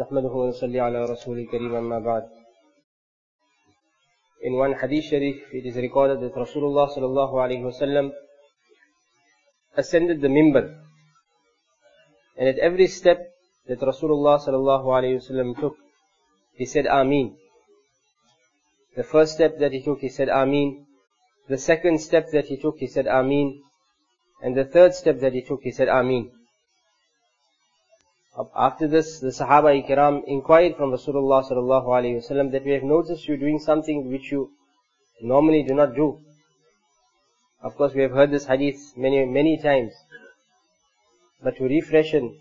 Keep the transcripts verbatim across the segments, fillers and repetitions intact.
نحمده ونصلي على رسول الكريم أما بعد. In one hadith sharif, it is recorded that Rasulullah sallallahu alaihi wasallam ascended the mimbar, and at every step that Rasulullah sallallahu alaihi wasallam took, he said Ameen. The first step that he took, he said Ameen. The second step that he took, he said Ameen. And the third step that he took, he said Ameen. After this, the Sahaba Ikram inquired from Rasulullah sallallahu alaihi wasallam that we have noticed you doing something which you normally do not do. Of course, we have heard this hadith many, many times. But to refresh it,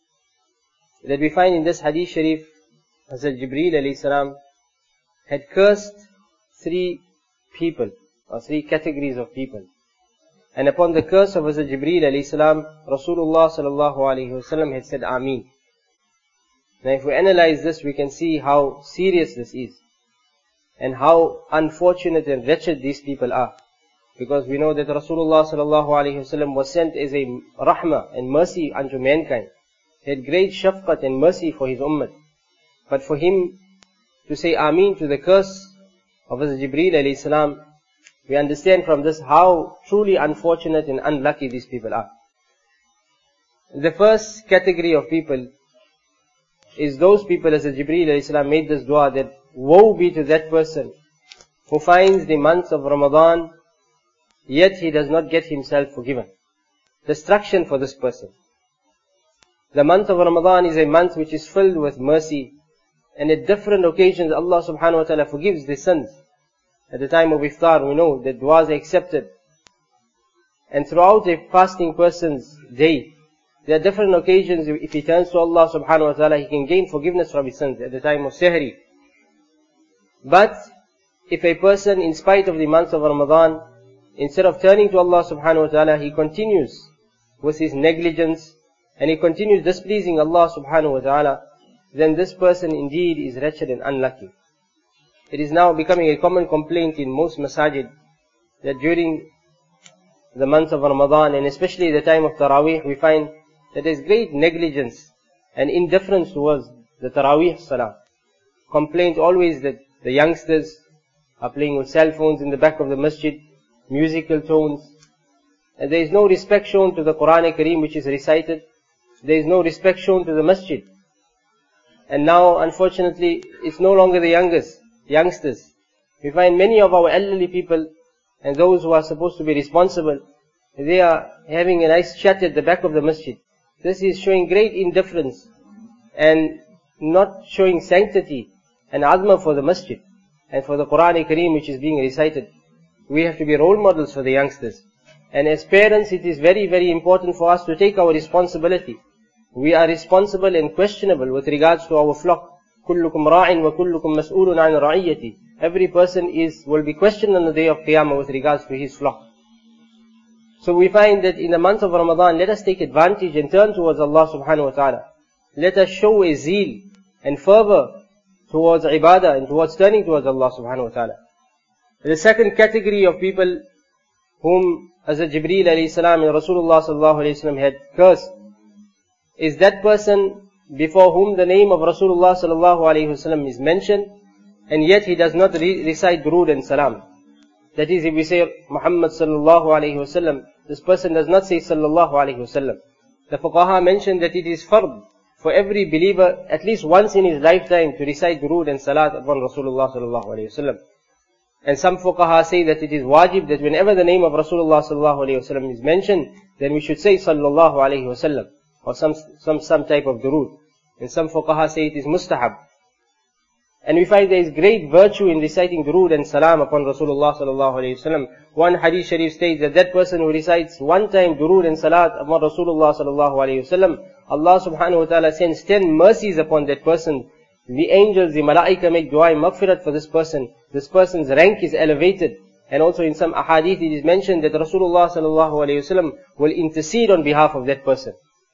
that we find in this hadith sharif, Hazrat Jibreel alayhi salam had cursed three people, or three categories of people. And upon the curse of Hazrat Jibreel alayhi salam, Rasulullah sallallahu alayhi wasallam had said Ameen. Now if we analyze this, we can see how serious this is, and how unfortunate and wretched these people are. Because we know that Rasulullah sallallahu alayhi wasallam was sent as a rahmah and mercy unto mankind. He had great shafqat and mercy for his ummah. But for him to say Ameen to the curse of Hazrat Jibreel alayhi salam, we understand from this how truly unfortunate and unlucky these people are. The first category of people is those people, as Jibreel alayhi salam made this dua, that woe be to that person who finds the month of Ramadan, yet he does not get himself forgiven. Destruction for this person. The month of Ramadan is a month which is filled with mercy, and at different occasions Allah subhanahu wa ta'ala forgives the sins. At the time of iftar, we know that du'as are accepted. And throughout a fasting person's day, there are different occasions, if he turns to Allah subhanahu wa ta'ala, he can gain forgiveness from his sins at the time of Sahri. But, if a person, in spite of the month of Ramadan, instead of turning to Allah subhanahu wa ta'ala, he continues with his negligence, and he continues displeasing Allah subhanahu wa ta'ala, then this person indeed is wretched and unlucky. It is now becoming a common complaint in most masajid that during the month of Ramadan, and especially the time of Taraweeh, we find that there is great negligence and indifference towards the Taraweeh Salah. Complaint always that the youngsters are playing with cell phones in the back of the masjid, musical tones, and there is no respect shown to the Quran Kareem which is recited. There is no respect shown to the masjid. And now, unfortunately, it's no longer the youngest. Youngsters. We find many of our elderly people and those who are supposed to be responsible, they are having a nice chat at the back of the masjid. This is showing great indifference and not showing sanctity and azma for the masjid and for the Quran Kareem which is being recited. We have to be role models for the youngsters. And as parents, it is very, very important for us to take our responsibility. We are responsible and questionable with regards to our flock. كُلُّكُمْ رَاعٍ وَكُلُّكُمْ مَسْئُولٌ عَنْ رَعِيَّتِهِ. Every person is will be questioned on the day of Qiyamah with regards to his flock. So we find that in the month of Ramadan, let us take advantage and turn towards Allah subhanahu wa ta'ala. Let us show a zeal and fervor towards ibadah and towards turning towards Allah subhanahu wa ta'ala. The second category of people whom Hazrat Jibreel alayhi salam and Rasulullah sallallahu alayhi wasallam had cursed is that person before whom the name of Rasulullah sallallahu alayhi wasallam is mentioned, and yet he does not re- recite durood and salam. That is, if we say Muhammad sallallahu alayhi wasallam, this person does not say sallallahu alayhi wasallam. The fuqaha mentioned that it is fard for every believer at least once in his lifetime to recite durood and salat upon Rasulullah sallallahu alayhi wasallam. And some fuqaha say that it is wajib that whenever the name of Rasulullah sallallahu alayhi wasallam is mentioned, then we should say sallallahu alayhi wasallam, or some, some, some type of durood. And some fuqaha say it is mustahab. And we find there is great virtue in reciting durood and salam upon Rasulullah sallallahu alayhi wasallam. One hadith sharif states that that person who recites one time durood and salat upon Rasulullah sallallahu alayhi wasallam, Allah subhanahu wa ta'ala sends ten mercies upon that person. The angels, the malaika make dua maghfirat for this person. This person's rank is elevated. And also in some ahadith it is mentioned that Rasulullah sallallahu alayhi wasallam will intercede on behalf of that person.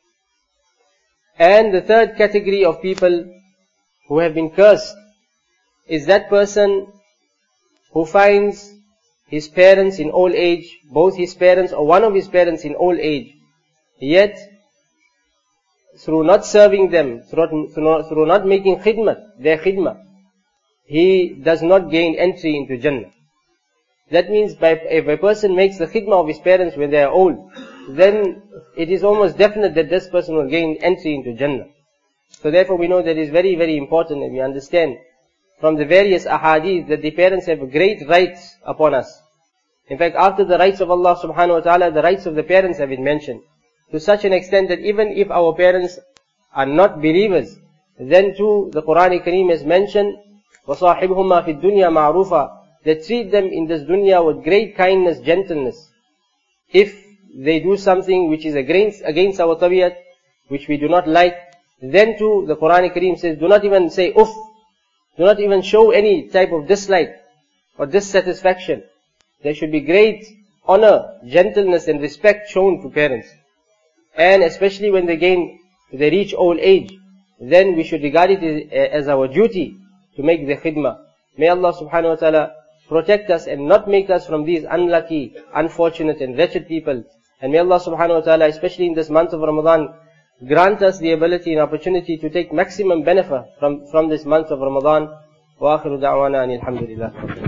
And the third category of people who have been cursed is that person who finds his parents in old age, both his parents or one of his parents in old age, yet through not serving them, through, through, through not making khidmat, their khidmah, he does not gain entry into Jannah. That means by, if a person makes the khidmah of his parents when they are old, then it is almost definite that this person will gain entry into Jannah. So therefore we know that it is very, very important that we understand from the various ahadith that the parents have great rights upon us. In fact, after the rights of Allah subhanahu wa ta'ala, the rights of the parents have been mentioned. To such an extent that even if our parents are not believers, then too the Quran Kareem has mentioned, وَصَاحِبْهُمَا فِي الدُّنْيَا مَعْرُوفًا, that treat them in this dunya with great kindness, gentleness. If they do something which is against, against our tabiat, which we do not like, then too the Quran Kareem says, do not even say uff, do not even show any type of dislike or dissatisfaction. There should be great honor, gentleness and respect shown to parents. And especially when they gain, they reach old age, then we should regard it as our duty to make the khidmah. May Allah subhanahu wa ta'ala protect us and not make us from these unlucky, unfortunate and wretched people. And may Allah subhanahu wa ta'ala, especially in this month of Ramadan, grant us the ability and opportunity to take maximum benefit from, from this month of Ramadan. Wa akhiru da'wana anil hamdulillah.